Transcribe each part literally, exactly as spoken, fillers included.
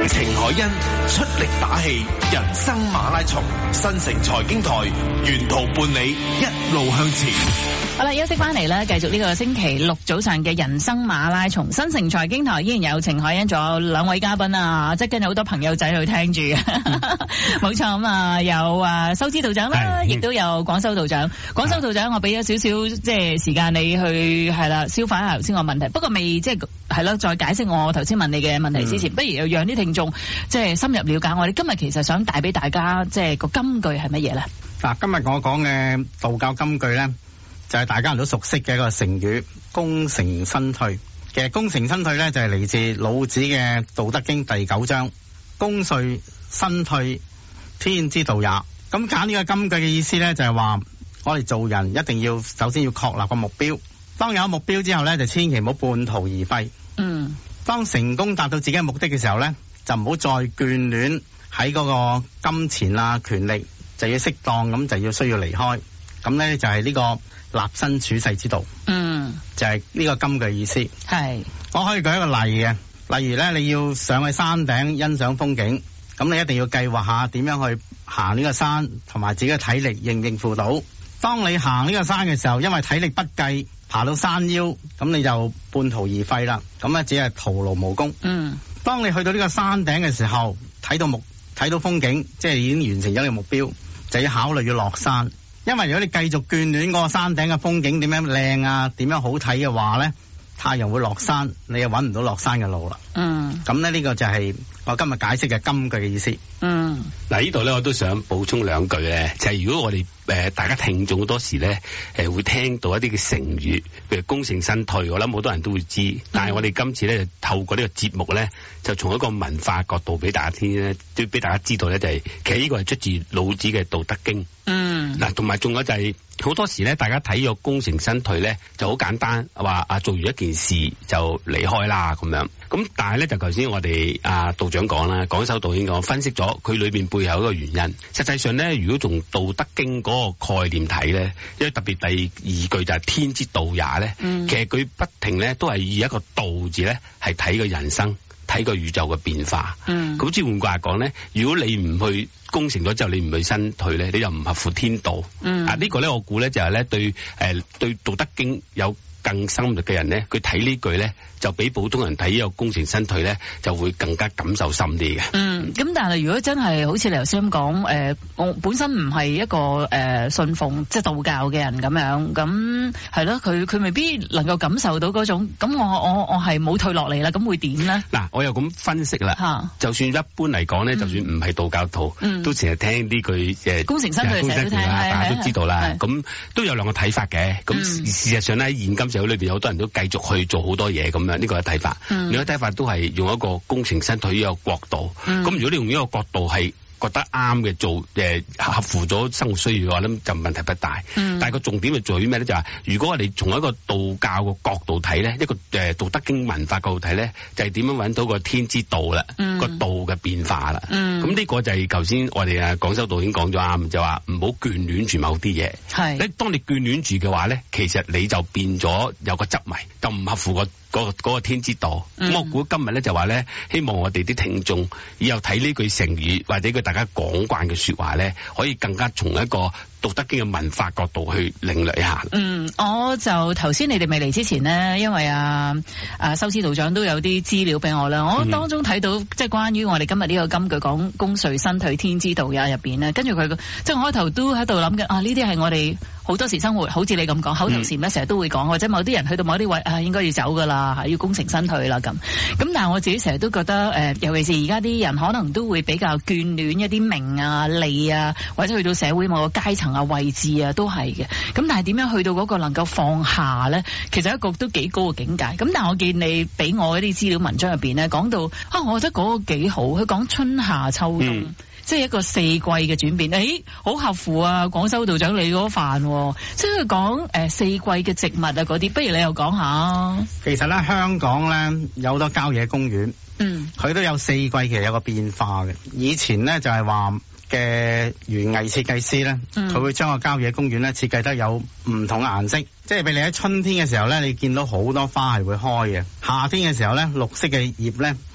程海欣出力打氣，人生馬拉松，新城財經台沿途伴你一路向前。 好啦，休息翻嚟咧，繼續呢個星期六早上嘅人生馬拉松。新城財經台依然有程海欣，仲有兩位嘉賓啊，即係跟住好多朋友仔去聽住。冇錯咁啊，有啊收支道長啦，亦都有廣州道長。廣州道長，我俾咗少少即係時間你去係啦消化下頭先個問題，不過未即係係咯，再解釋我頭先問你嘅問題之前，嗯、不如又讓啲聽眾即係深入了解我哋今日其實想帶俾大家即係個金句係乜嘢咧？ 嗱，今日我講嘅道教金句咧，就係大家人都熟悉嘅一個成語功成身退。其實功成身退咧就係嚟自老子嘅《道德經》第九章，功遂身退，天之道也。咁揀呢個金句嘅意思咧就係話，我哋做人一定要首先要確立個目標，當有目標之後咧就千祈唔好半途而廢。嗯，當成功達到自己嘅目的嘅時候咧，就唔好再眷戀喺嗰個金錢啊權力，就要適當咁就要需要離開。咁咧就係呢個立身處世之道。嗯，就係呢個金句意思。係，我可以舉一個例嘅，例如咧你要上去山頂欣賞風景，咁你一定要計劃下點樣去行呢個山，同埋自己嘅體力應唔應付到。當你行呢個山嘅時候，因為體力不繼，爬到山腰，咁你就半途而廢啦。咁咧只係徒勞無功。嗯，當你去到呢個山頂嘅時候，睇到目睇到風景，即係已經完成咗你嘅目標，就要考慮要落山。因為如果你繼續眷戀嗰個山頂嘅風景點樣靚啊，點樣好睇嘅話咧，太陽會落山，你又搵唔到落山嘅路啦。嗯，咁咧呢個就係我今日解釋嘅金句嘅意思。嗯， 嗱呢度咧我都想補充兩句咧，就係、是、如果我哋誒、呃、大家聽眾好多時咧誒、呃、會聽到一啲嘅成語，譬如功成身退，我諗好多人都會知。嗯、但係我哋今次咧就透過呢個節目咧，就從一個文化角度俾大家聽咧，都俾大家知道咧，就係、是、其實呢個係出自老子嘅《道德經》。嗯，嗱，同埋仲有就係、是、好多時咧，大家睇咗功成身退咧，就好簡單，話啊做完一件事就離開啦咁樣。咁但係咧就頭先我哋啊道長講啦，廣州道已經講分析咗佢裏邊背後一個原因。實際上咧，如果從《道德經》嗰個概念睇咧，因為特別第二句就係天之道也咧，嗯、其實佢不停咧都係以一個道字咧係睇個人生，睇個宇宙嘅變化。嗯，咁即係換句話講咧，如果你唔去功成咗之後，你唔去身退咧，你就唔合乎天道。嗯，啊、這個、呢個咧我估咧就係咧對誒、呃、對《道德經》有更深入嘅人咧，佢睇呢句咧就比普通人睇呢個功成身退咧就會更加感受深啲嘅。嗯，咁但係如果真係好似你頭先咁講，誒、呃，我本身唔係一個誒、呃、信奉即係道教嘅人咁樣，咁係咯，佢佢未必能夠感受到嗰種，咁我我我係冇退落嚟啦，咁會點咧？嗱，我又咁分析啦，啊、就算一般嚟講咧，嗯、就算唔係道教徒，嗯、都成日聽呢句誒功成身退成日都聽，大家都知道啦。咁都有兩個睇法嘅。咁、嗯、事實上咧，現今社會裏邊有好多人都繼續去做好多嘢咁樣，呢個係睇法。嗯、另一個睇法都係用一個功成身退呢個角度。咁、嗯、如果你用呢個角度係覺得啱嘅，做誒合乎咗生活需要嘅話咧，就問題不大。嗯、但係個重點係在於咩咧？就係、是、如果我哋從一個道教嘅角度睇咧，一個誒道德經文化角度睇咧，就係、是、點樣揾到個天之道啦，嗯、個道嘅變化啦。咁呢、嗯、個就係頭先我哋啊廣州道已經講咗啱，就話唔好眷戀住某啲嘢。係你當你眷戀住嘅話咧，其實你就變咗有個執迷，就唔合乎個。嗰個嗰個天之道，咁、嗯、我估今日咧就話咧，希望我哋啲聽眾以後睇呢句成語或者佢大家講慣嘅説話咧，可以更加從一個道德經嘅文化角度去領略一下。嗯，我就頭先你哋未嚟之前呢，因為啊啊修師道長都有啲資料俾我啦，我當中睇到、嗯、即係關於我哋今日呢個金句講功遂身退天之道也入邊咧，跟住佢即係我開頭都喺度諗緊啊，呢啲係我哋好多時生活好似你咁講口頭禪咧，成日都會講，或者某啲人去到某啲位啊，應該要走噶啦，要功成身退啦咁。咁但係我自己成日都覺得誒、呃，尤其是而家啲人可能都會比較眷戀一啲名啊、利啊，或者去到社會某個階層啊、位置啊，都係嘅。咁但係點樣去到嗰個能夠放下咧？其實一個都幾高嘅境界。咁但係我見你俾我一啲資料文章入邊咧，講到啊，我覺得嗰個幾好。佢講春夏秋冬。嗯，即係一個四季嘅轉變，誒，好合乎啊！廣州道長你嗰飯，即係佢講誒四季嘅植物啊嗰啲，不如你又講下。其實咧，香港咧有好多郊野公園，嗯，佢都有四季，其實有個變化嘅。以前咧就係話嘅園藝設計師咧，佢、嗯、會將個郊野公園咧設計得有唔同嘅顏色，即係俾你喺春天嘅時候咧，你見到好多花係會開嘅；夏天嘅時候咧，綠色嘅葉咧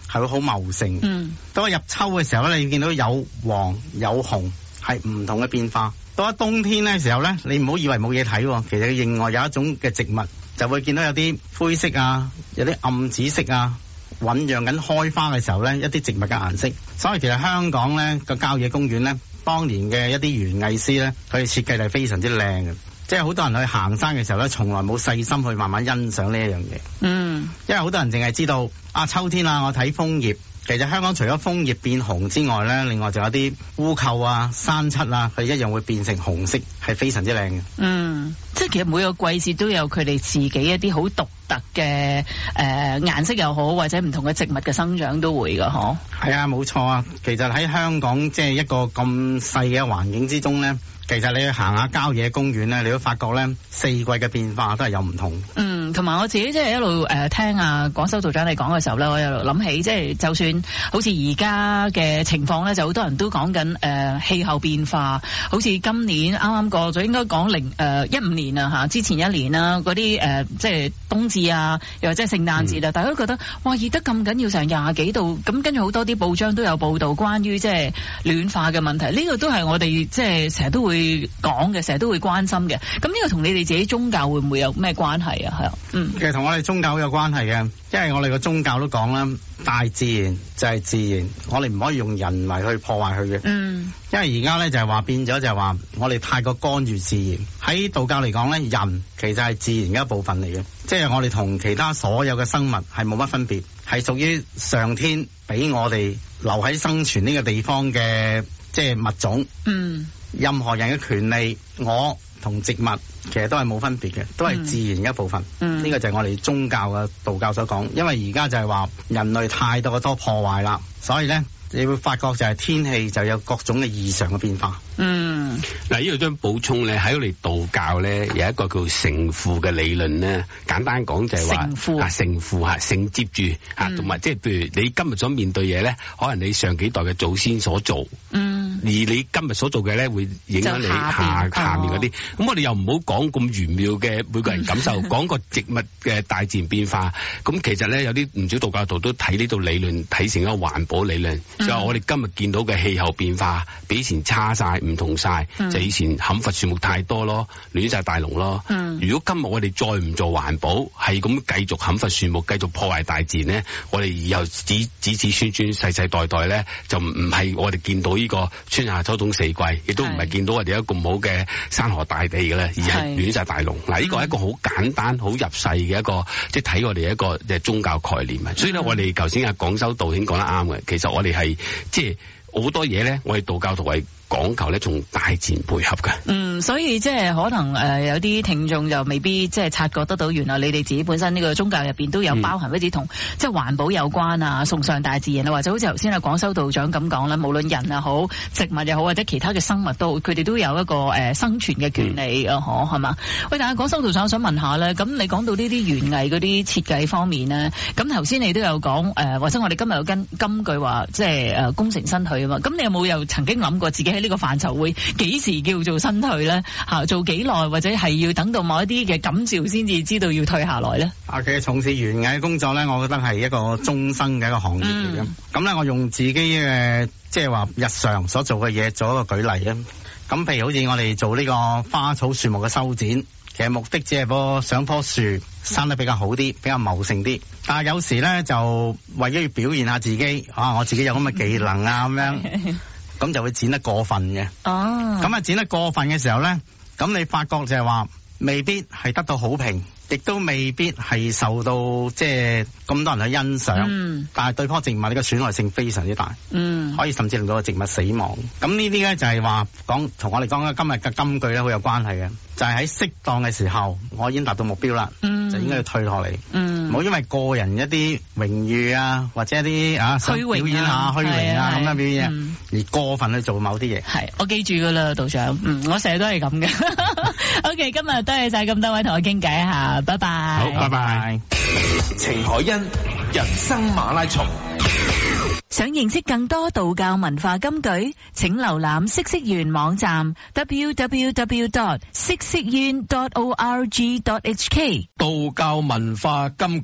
係會好茂盛。 嗯， 到入秋嘅時候咧，你見到有黃有紅，係唔同嘅變化。到咗冬天咧時候咧，你唔好以為冇嘢睇，其實另外有一種嘅植物就會見到有啲灰色啊，有啲暗紫色啊，醞釀緊開花嘅時候咧，一啲植物嘅顏色。所以其實香港咧個郊野公園咧，當年嘅一啲園藝師咧，佢哋設計係非常之靚嘅，即係好多人去行山嘅時候咧，從來冇細心去慢慢欣賞呢一樣嘢。 嗯， 因為好多人淨係知道啊秋天啊，我睇楓葉。其實香港除咗楓葉變紅之外咧，另外仲有啲烏桕啊、山漆啊，佢一樣會變成紅色，係非常之靚嘅。 嗯，即係其實每個季節都有佢哋自己一啲好獨特嘅誒顏色又好，或者唔同嘅植物嘅生長都會㗎，嗬。係啊，冇錯啊。其實喺香港即係一個咁細嘅環境之中咧，其實你去行下郊野公園咧，你都發覺咧四季嘅變化都係有唔同。嗯，同埋我自己即係一路誒、呃、聽啊廣修道長你講嘅時候咧，我又諗起即係就算好似而家嘅情況咧，就好多人都講緊誒氣候變化，好似今年啱啱過咗，應該講零誒一五年啊嚇，之前一年啦，嗰啲誒即係冬至啊，又或者係聖誕節啊，嗯、大家都覺得哇熱得咁緊要成廿幾度，咁跟住好多啲報章都有報導關於即係暖化嘅問題，呢、這個都係我哋即係成日都會講嘅，成日都會關心嘅。咁呢個同你哋自己宗教會唔會有咩關係啊？係啊，嗯，其實同我哋宗教有關係嘅，因為我哋個宗教都講啦，大自然就係自然，我哋唔可以用人為去破壞佢嘅。嗯，因為而家咧就係話變咗就係話我哋太過干預自然。喺道教嚟講咧，人其實係自然嘅一部分嚟嘅，即係我哋同其他所有嘅生物係冇乜分別，係屬於上天俾我哋留喺生存呢個地方嘅即係物種。嗯。任何人嘅權利，我同植物其實都係冇分別嘅，都係自然嘅一部分。嗯，呢個就係我哋宗教嘅道教所講。因為而家就係話人類太多嘅多破壞啦，所以咧你會發覺就係天氣就有各種嘅異常嘅變化。嗯， 嗱，呢度將補充咧，喺我哋道教咧有一個叫承父嘅理論咧，簡單講就係話承父啊，承父啊，承接住啊，同埋即係譬如你今日所面對嘢咧，可能你上幾代嘅祖先所做，嗯，而你今日所做嘅咧會影響你下下，下面嗰啲。咁、哦、我哋又唔好講咁玄妙嘅每個人感受，講個植物嘅大自然變化。咁其實咧有啲唔少道教徒都睇呢度理論，睇成一個環保理論，嗯、就係我哋今日見到嘅氣候變化比以前差晒。唔同晒，嗯、就以前砍伐樹木太多咯，亂晒大龍咯。嗯、如果今日我哋再唔做環保，係咁繼續砍伐樹木，繼續破壞大自然咧，我哋以後子子子孫孫世世代代咧，就唔唔係我哋見到呢個春夏秋冬四季，亦都唔係見到我哋一個咁好嘅山河大地嘅咧，而係亂晒大龍。嗱，呢個係一個好簡單、好入世嘅一個，即係睇我哋一個即係宗教概念啊。所以咧，我哋頭先阿廣修道兄講得啱嘅，其實我哋係即係好多嘢咧，我哋道教徒係講求咧，從大自然配合嘅。嗯，所以即係可能誒、呃，有啲聽眾就未必即係察覺得到，原來你哋自己本身呢個宗教入邊都有包含一啲同即係環保有關啊，崇尚大自然啊，或者好似頭先阿廣修道長咁講啦，無論人啊好，植物又好，或者其他嘅生物都好，佢哋都有一個誒、呃、生存嘅權利啊，可係嘛？喂，但係廣修道長，我想問下咧，咁你講到呢啲園藝嗰啲設計方面咧，咁頭先你都有講誒、呃，或者我哋今日有跟金句話，即係誒功成身退啊嘛，咁你有冇又曾經諗過自己喺呢個範疇會幾時叫做身退咧？吓，做幾耐，或者係要等到某一啲嘅感召先至知道要退下來咧？啊，其實從事園藝嘅工作咧，我覺得係一個終生嘅一個行業嚟嘅。咁咧、嗯，我用自己嘅即係話日常所做嘅嘢做一個舉例啊。咁譬如好似我哋做呢個花草樹木嘅修剪，其實目的只係棵想棵樹生得比較好啲，比較茂盛啲。但係有時咧就為咗要表現下自己，啊，我自己有咁嘅技能啊咁樣。咁就會剪得過分嘅。哦，咁啊剪得過分嘅時候咧，咁你發覺就係話未必係得到好評，亦都未必係受到即係咁多人去欣賞。嗯，但係對棵植物呢個損害性非常之大。嗯，可以甚至令到個植物死亡。咁呢啲咧就係話講同我哋講嘅今日嘅金句咧好有關係嘅，就係喺適當嘅時候，我已經達到目標啦。嗯，就應該要退落嚟。嗯，唔好因為個人一啲榮譽啊，或者一啲啊想表演下虛榮啊咁樣表演，嗯、而過分去做某啲嘢。係，我記住噶啦，道長。嗯，我成日都係咁嘅。OK， 今日多謝晒咁多位同我傾偈吓，拜拜。好，拜拜。 程海欣，人生馬拉松。 想認識更多道教文化金句，請瀏覽嗇色園網站 double-u double-u double-u dot 嗇色園 dot org dot h k。道教文化金句。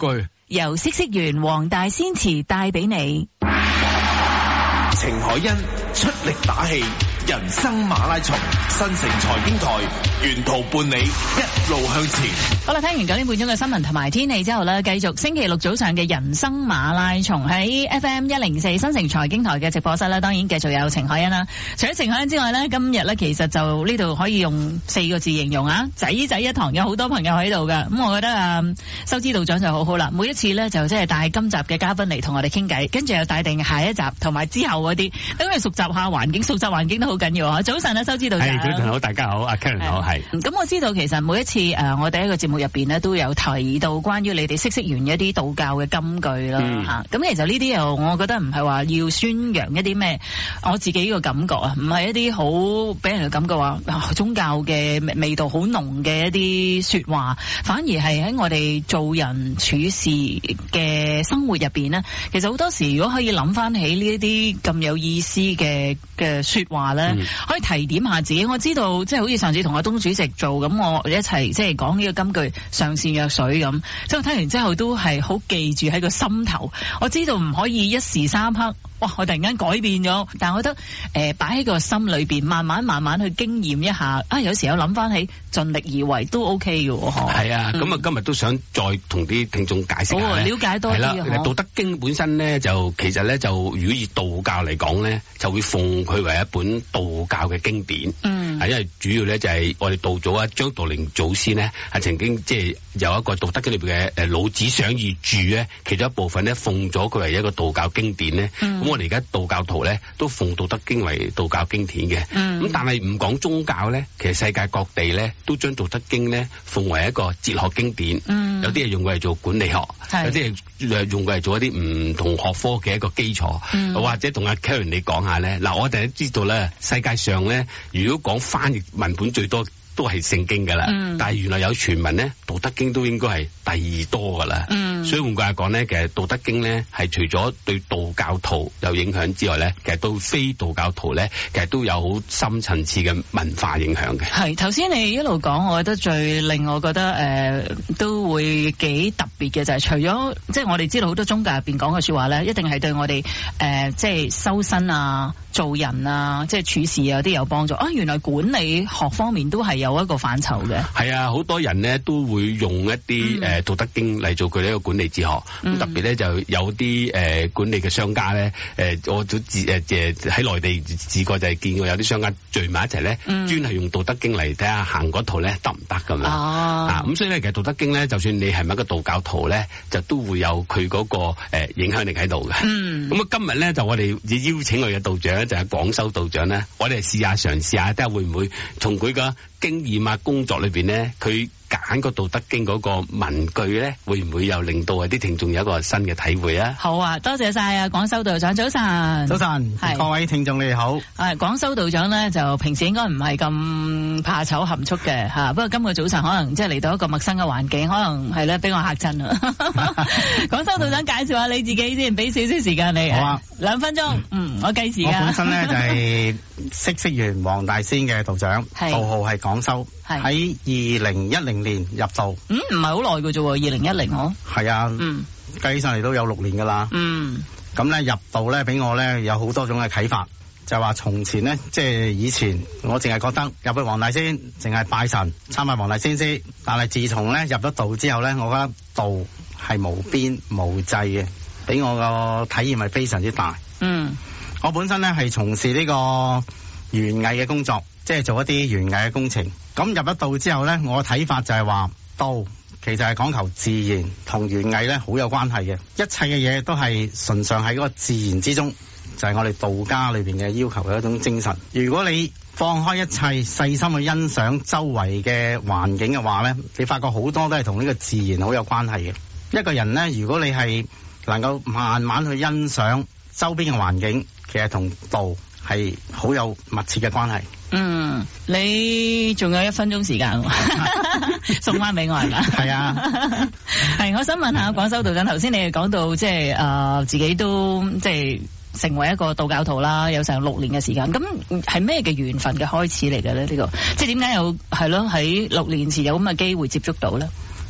由嗇色園黃大仙祠帶俾你。 程海欣出力打氣，人生馬拉松，新城財經台沿途伴你一路向前。 好啦，聽完九點半鐘嘅新聞同埋天氣之後呢，繼續星期六早上嘅人生馬拉松喺 F M 一零四新城財經台嘅直播室呢，當然繼續有程海欣啦。除咗程海欣之外呢，今日呢其實就呢度可以用四個字形容啊，仔仔一堂，有好多朋友喺度㗎。咁我覺得啊，修知道長就好好啦，每一次呢，就即係帶今集嘅嘉賓嚟同我哋傾偈，跟住又帶定下一集同埋之後嗰啲，等佢熟習下環境，熟習環境都好緊要啊。早晨啊，修知道長。 係，早晨好，大家好，阿 Karen 好，係。 咁我知道其實每一次誒、呃，我哋喺個節目入邊呢，都有提到關於你哋嗇色園一啲道教嘅金句啦嚇。咁、嗯、其實呢啲又我覺得唔係話要宣揚一啲咩，我自己呢個感覺啊，唔係一啲好俾人嘅感覺話、啊、宗教嘅味道好濃嘅一啲説話，反而係喺我哋做人處事嘅生活入邊呢。其實好多時如果可以諗翻起呢一啲咁有意思嘅嘅説話咧、嗯，可以提點下自己。我知道即係好似上次同阿東主席做咁，我一齊即係講呢個金句上善若水咁，即係我聽完之後都係好記住喺個心頭。我知道唔可以一時三刻，哇！我突然間改變咗，但係我覺得誒擺喺個心裏邊，慢慢慢慢去經驗一下。啊，有時候諗翻起，盡力而為都 OK 嘅喎。係啊，咁、嗯、啊今日都想再同啲聽眾解釋下咧。 了解多啲。係啦， 道德經本身咧就其實咧就如果以道教嚟講咧，就會奉佢為一本道教嘅經典。嗯。係因為主要咧就係我哋道祖啊張道陵祖先咧係曾經即係有一個道德經裏邊嘅誒老子想義注咧，其中一部分咧奉咗佢為一個道教經典咧。嗯。咁我哋而家道教徒咧都奉道德經為道教經典嘅。嗯。咁但係唔講宗教咧，其實世界各地咧都將道德經咧奉為一個哲學經典。嗯。有啲係用佢嚟做管理學，有啲係用佢嚟做一啲唔同學科嘅一個基礎。嗯。或者同阿 Karen 你講下咧，嗱我哋都知道咧，世界上咧如果講翻譯文本最多都係聖經噶啦、嗯，但係原來有傳聞咧，道德經都應該係第二多噶啦、嗯。所以換句話講咧，其實道德經咧係除咗對道教徒有影響之外咧，其實對非道教徒咧，其實都有好深層次嘅文化影響嘅。係頭先你一路講，我覺得最令我覺得誒、呃、都會幾特別嘅就係、是、除咗即係我哋知道好多宗教入邊講嘅説話咧，一定係對我哋誒、呃、即係修身啊、做人啊、即係處事啊啲有幫助啊。原來管理學方面都係有一個範疇嘅。係啊，好多人咧都會用一啲誒、嗯呃、道德經嚟做佢哋一個管理哲學。咁、嗯、特別咧就有啲誒、呃、管理嘅商家咧，誒、呃、我都自誒誒喺內地試過就係見過有啲商家聚埋一齊咧，專、嗯、係用道德經嚟睇下行嗰套咧得唔得咁樣。哦。啊，咁所以咧其實道德經咧，就算你係咪一個道教徒咧，就都會有佢嗰、那個誒、呃、影響力喺度嘅。嗯。咁啊今日咧就我哋邀請佢嘅道長咧就係、是、廣修道長咧，我哋試下嘗試下睇下會唔會從佢嘅經驗啊工作裏邊咧，佢揀個道德經嗰個文句咧，會唔會又令到啊啲聽眾有一個新嘅體會啊？ 好啊，多謝晒啊廣修道長，早晨。 早晨，各位聽眾你哋好。 誒，廣修道長咧就平時應該唔係咁怕醜含蓄嘅吓，不過今個早晨可能即係嚟到一個陌生嘅環境，可能係咧俾我嚇親啊。廣修道長介紹下你自己先，俾少少時間你。好啊，兩分鐘。嗯，我計時間。 我本身咧就係嗇色園黃大仙嘅道長，道號係廣修。喺二零一零年入道， 嗯，唔係好耐嘅啫喎，二零一零嗬， 係啊，嗯，計上嚟都有六年噶啦，嗯，咁咧入道咧俾我咧有好多種嘅啟發，就話從前咧即係以前我淨係覺得入去黃大仙淨係拜神參拜黃大仙師，但係自從咧入咗道之後咧，我覺得道係無邊無際嘅，俾我個體驗係非常之大，嗯，我本身咧係從事呢個園藝嘅工作。即係做一啲園藝嘅工程，咁入咗道之後呢，我嘅睇法就係話，道其實係講求自然，同園藝呢好有關係嘅，一切嘅嘢都係純上喺嗰個自然之中，就係、是、我哋道家裏邊嘅要求嘅一種精神。如果你放開一切，細心去欣賞周圍嘅環境嘅話呢，你發覺好多都係同呢個自然好有關係嘅。一個人呢，如果你係能夠慢慢去欣賞周邊嘅環境，其實同道係好有密切嘅關係。 嗯，你仲有一分鐘時間，送翻俾我係嘛？係啊，係。我想問下廣修道長，頭先你哋講到即係誒自己都即係成為一個道教徒啦，有成六年嘅時間，咁係咩嘅緣分嘅開始嚟嘅咧？呢、這個即係點解有係咯喺六年前有咁嘅機會接觸到咧？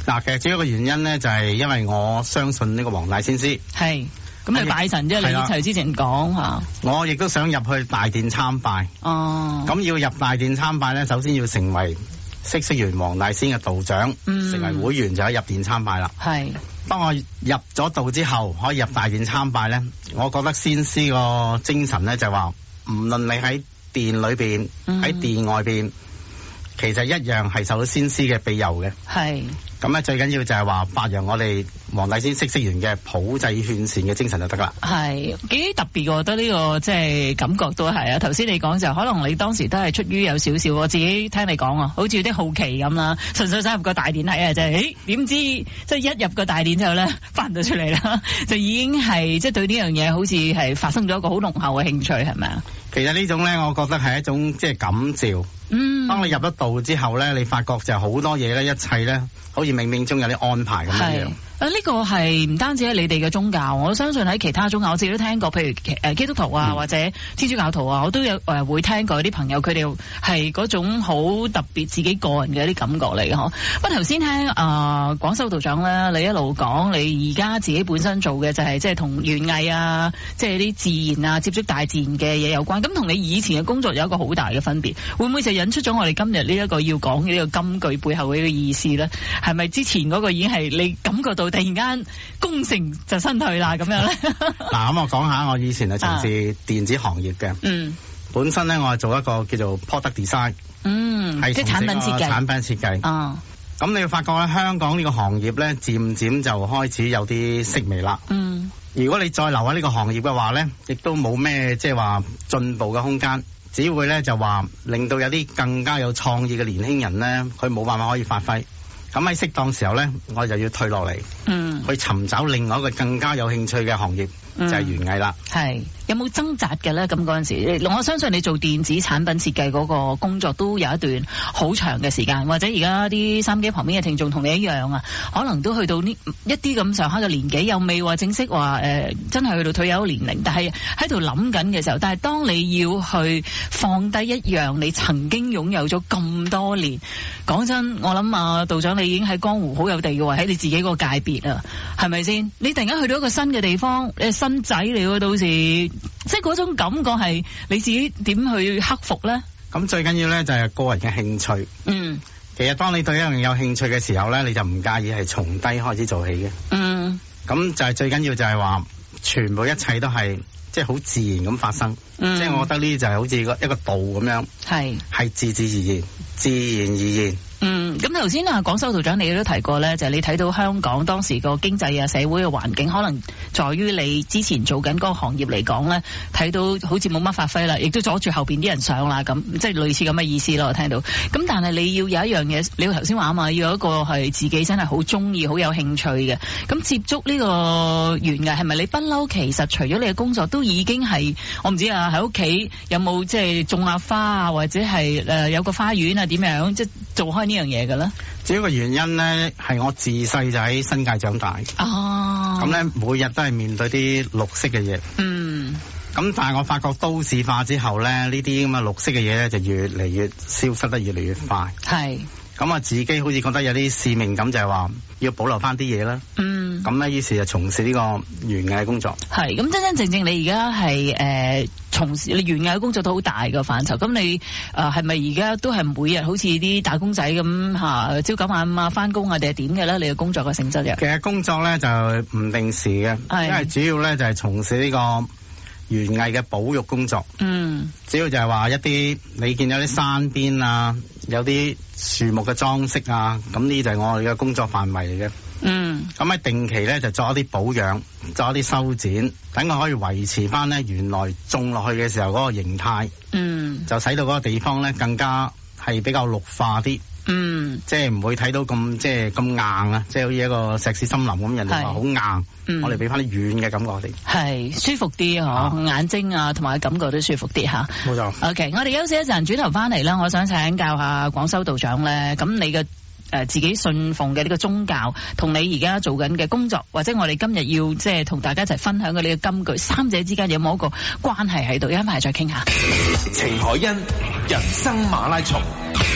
嗱，其實主要個原因咧就係因為我相信呢個黃大仙師。 係。咁你拜神啫，你一齊之前講嚇。我亦都想入去大殿參拜。 哦。 咁要入大殿參拜咧，首先要成為嗇色園黃大仙嘅道長， 嗯、 成為會員就可以入殿參拜啦。 係。 當我入咗道之後，可以入大殿參拜咧，我覺得先師個精神咧就話，唔論你喺殿裏邊，喺、嗯、殿外邊，其實一樣係受到先師嘅庇佑嘅。 係。咁咧最緊要就係話發揚我哋黃大仙嗇色園嘅普濟勸善嘅精神就得啦。 係幾特別，我覺得呢、這個即係感覺都係啊。頭先你講就可能你當時都係出於有少少，我自己聽你講啊，好似有啲好奇咁啦，純粹想入個大殿睇下啫。誒，點知即係一入個大殿之後咧，翻到出嚟啦，就已經係即係對呢樣嘢好似係發生咗一個好濃厚嘅興趣，係咪啊？ 其實呢種咧，我覺得係一種即係感召。嗯，當你入咗道之後咧，你發覺就好多嘢咧，一切咧，好似冥冥中有啲安排咁樣樣。誒呢個係唔單止係你哋嘅宗教，我相信喺其他宗教，我自己都聽過，譬如誒基督徒啊，嗯、或者天主教徒啊，我都有誒會聽過啲朋友，佢哋係嗰種好特別自己個人嘅一啲感覺嚟嘅嗬。不過頭先聽誒廣修道長咧，你一路講你而家自己本身做嘅就係即係同園藝啊，即係啲自然啊，接觸大自然嘅嘢有關，咁同你以前嘅工作有一個好大嘅分別，會唔會就引出咗我哋今日呢一個要講嘅呢個金句背後嘅一個意思咧？係咪之前嗰個已經係你感覺到突然間功成就身退啦咁樣咧？嗱，咁我講下我以前係從事電子行業嘅，嗯，本身咧我係做一個叫做 product design，嗯，係即係產品設計，產品設計，哦，咁你會發覺咧，香港呢個行業咧，漸漸就開始有啲式微啦，嗯，如果你再留喺呢個行業嘅話咧，亦都冇咩即係話進步嘅空間，只會咧就話令到有啲更加有創意嘅年輕人咧，佢冇辦法可以發揮。咁喺適當時候咧，我就要退落嚟，嗯，去尋找另外一個更加有興趣嘅行業，嗯、就係園藝啦。係有冇掙扎嘅咧？咁嗰陣時，我相信你做電子產品設計嗰個工作都有一段好長嘅時間，或者而家啲收音機旁邊嘅聽眾同你一樣啊，可能都去到呢一啲咁上下嘅年紀，又未話正式話誒、呃，真係去到退休年齡，但係喺度諗緊嘅時候，但係當你要去放低一樣你曾經擁有咗咁多年，講真，我諗啊，道長你已經喺江湖好有地位，喺你自己個界別啊，係咪先？你突然間去到一個新嘅地方，你係新仔嚟喎，到時即係嗰種感覺係你自己點去克服咧？咁最緊要咧就係個人嘅興趣。嗯，其實當你對一樣嘢有興趣嘅時候咧，你就唔介意係從低開始做起嘅。嗯，咁就係最緊要就係話，全部一切都係即係好自然咁發生。嗯，即係我覺得呢就係好似個一個道咁樣，係係自自然然、自然而然。嗯，咁頭先啊，廣修道長你都提過咧，就係、是、你睇到香港當時個經濟啊、社會嘅環境，可能在於你之前做緊嗰個行業嚟講咧，睇到好似冇乜發揮啦，亦都阻住後邊啲人上啦，咁即係類似咁嘅意思咯。我聽到，咁但係你要有一樣嘢，你頭先話啊嘛，要有一個係自己真係好中意、好有興趣嘅，咁接觸呢個園藝係咪你不嬲？其實除咗你嘅工作，都已經係我唔知啊，喺屋企有冇即係種下花啊，或者係誒、呃、有個花園啊，點樣即係做開呢樣嘢嘅咧？主要個原因咧，係我自細就喺新界長大。哦，咁咧每日都係面對啲綠色嘅嘢。嗯，咁但係我發覺都市化之後咧，呢啲咁嘅綠色嘅嘢咧就越嚟越消失得越嚟越快。係。咁啊，自己好似覺得有啲使命感，就係話要保留翻啲嘢啦。嗯。咁咧，於是就從事呢個園藝工作。係。咁真真正正你而家係誒從事你園藝工作都好大個範疇。咁你誒係咪而家都係每日好似啲打工仔咁嚇朝九晚五啊翻工啊定係點嘅咧？你嘅工作嘅性質嘅？其實工作咧就唔定時嘅，因為主要咧就係從事呢個園藝嘅保育工作。嗯。主要就係話一啲你見有啲山邊啊，有啲樹木嘅裝飾啊，咁呢就係我哋嘅工作範圍嚟嘅。嗯，咁喺定期咧就作一啲保養，作一啲修剪，等我可以維持翻咧原來種落去嘅時候嗰個形態。嗯，就使到嗰個地方咧更加係比較綠化啲。嗯，即係唔會睇到咁即係咁硬啊，即係好似一個石屎森林咁，人哋話好硬。嗯，我哋俾翻啲軟嘅感覺我哋。係舒服啲嗬，啊、眼睛啊同埋感覺都舒服啲吓。冇錯。OK， 我哋休息一陣，轉頭翻嚟啦。我想請教下廣修道長咧，咁你嘅誒、呃、自己信奉嘅呢個宗教，同你而家做緊嘅工作，或者我哋今日要即係同大家一齊分享嘅呢個金句，三者之間有冇一個關係喺度？一陣間再傾下。 程海欣，人生馬拉松。